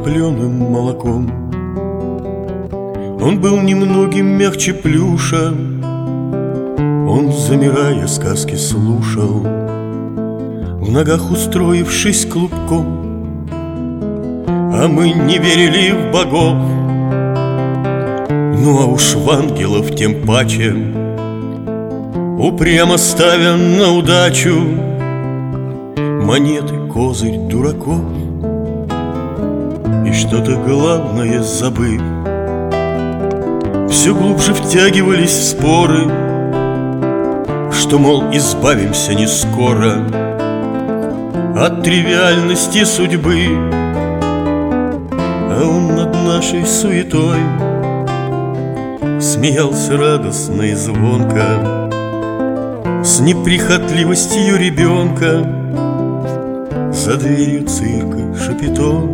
топленым молоком. Он был немногим мягче плюша, он, замирая, сказки слушал, в ногах устроившись клубком. А мы не верили в богов, ну а уж в ангелов тем паче, упрямо ставя на удачу монеты, козырь дураков. И что-то главное забыв, все глубже втягивались в споры, что, мол, избавимся не скоро от тривиальности судьбы. А он над нашей суетой смеялся радостно и звонко, с неприхотливостью ребенка, за дверью цирка Шапито.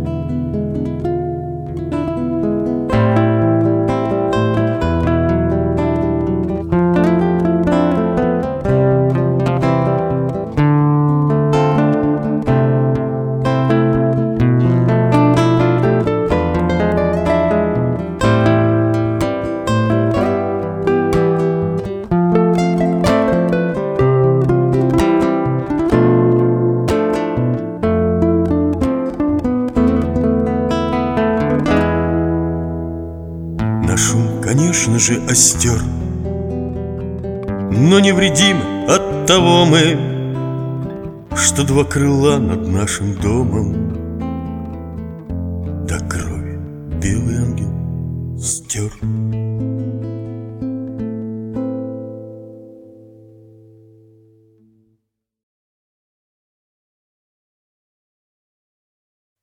Шум, конечно же, остер, но невредимы от того мы, что два крыла над нашим домом